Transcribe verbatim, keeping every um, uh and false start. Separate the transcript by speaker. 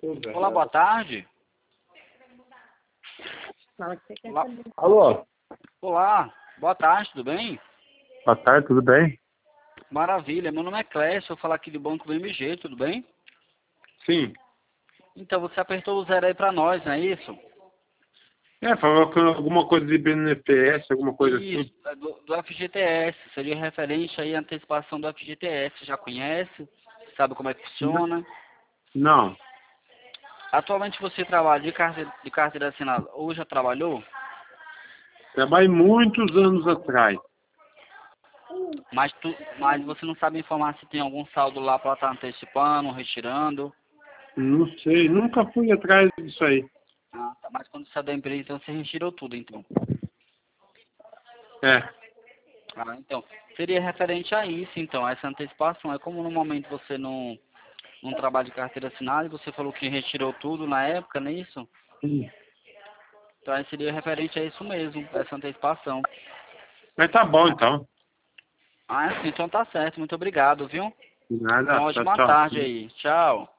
Speaker 1: Olá, boa tarde. Olá.
Speaker 2: Alô?
Speaker 1: Olá, boa tarde, tudo bem?
Speaker 2: Boa tarde, tudo bem?
Speaker 1: Maravilha, meu nome é Clécio, eu falo aqui do Banco B M G, tudo bem?
Speaker 2: Sim.
Speaker 1: Então, você apertou o zero aí pra nós, não é isso?
Speaker 2: É, falou que alguma coisa de B N F S, alguma coisa
Speaker 1: Isso,
Speaker 2: assim.
Speaker 1: é do, do F G T S, seria referente aí à antecipação do F G T S, já conhece? Sabe como é que
Speaker 2: N-
Speaker 1: funciona?
Speaker 2: Não.
Speaker 1: Atualmente você trabalha de carteira, de carteira assinada ou já trabalhou?
Speaker 2: Trabalhei muitos anos atrás.
Speaker 1: Mas, tu, mas você não sabe informar se tem algum saldo lá para estar antecipando, retirando?
Speaker 2: Não sei, nunca fui atrás disso aí.
Speaker 1: Ah, tá. Mas quando você é da empresa, então você retirou tudo, então.
Speaker 2: É.
Speaker 1: Ah, então, seria referente a isso, então, a essa antecipação. É como no momento você não, não trabalha de carteira assinada e você falou que retirou tudo na época, não é isso?
Speaker 2: Sim.
Speaker 1: Então, aí seria referente a isso mesmo, essa antecipação.
Speaker 2: Mas tá bom então.
Speaker 1: Ah, sim, então tá certo. Muito obrigado, viu?
Speaker 2: De
Speaker 1: Tenha
Speaker 2: nada,
Speaker 1: uma
Speaker 2: tchau,
Speaker 1: ótima
Speaker 2: tchau.
Speaker 1: tarde aí. Tchau.